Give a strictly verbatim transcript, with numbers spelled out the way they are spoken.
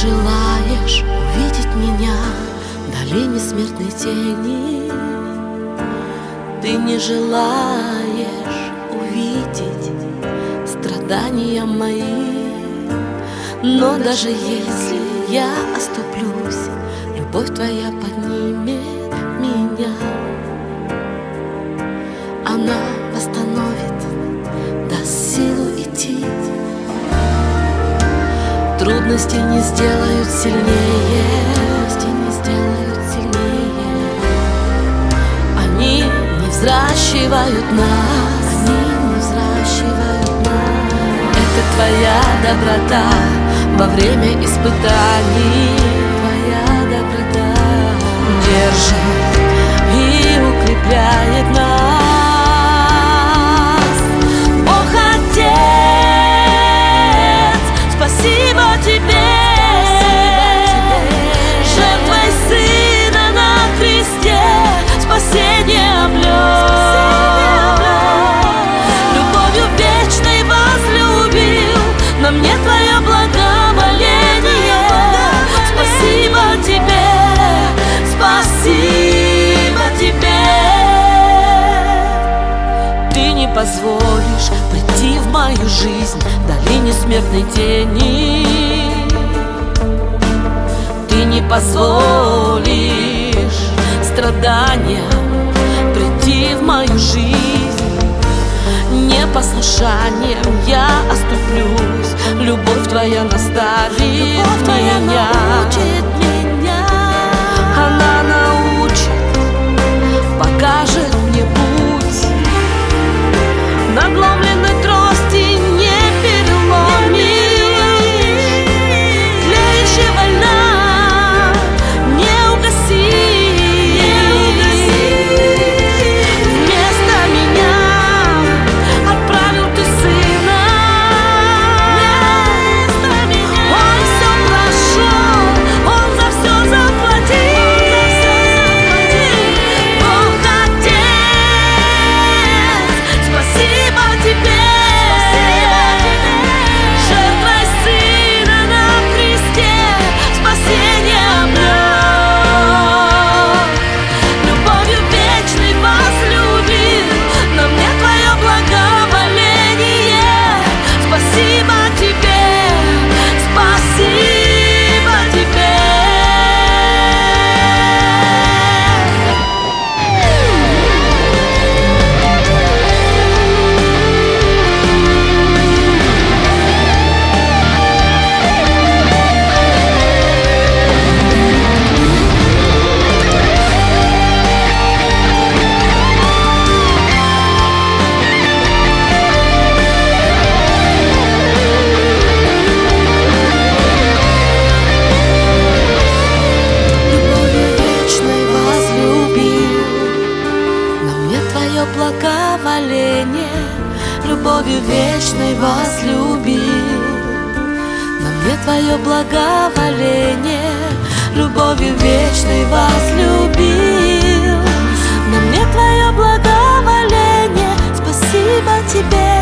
желаешь увидеть меня в долине смертной тени. Ты не желаешь увидеть страдания мои. Но даже если я оступлюсь, любовь твоя поднимет меня. Она восстановит, даст силу идти. Трудности не сделают сильнее, трудности не сделают сильнее. Они не взращивают нас, они не взращивают нас. Это твоя доброта во время испытаний, твоя доброта держит и укрепляет нас. Бог Отец, спасибо тебе, жертвой Сына на кресте спасение обрел, любовью вечной возлюбил, на мне твое благоволение. Спасибо тебе, спасибо тебе. Ты не позволишь прийти в мою жизнь в долине смертной тени. Ты не позволишь страданиям прийти в мою жизнь. Непослушанием я оступлюсь, любовь твоя наставит любовь твоя меня. Научит меня. Она научит, покажет мне путь. Надломленной трости не переломишь, тлеющего льна не угасишь. Вместо меня отправил ты Сына. Он все прошел, Он за все заплатил. Бог Отец, спасибо тебе, жертвой Сына на кресте спасение обрел, любовью вечной возлюбил, на мне твое благоволение. Спасибо тебе, спасибо тебе. Любовью вечной возлюбил, на мне твое благоволение. Любовью вечной возлюбил, на мне твое благоволение. Спасибо тебе.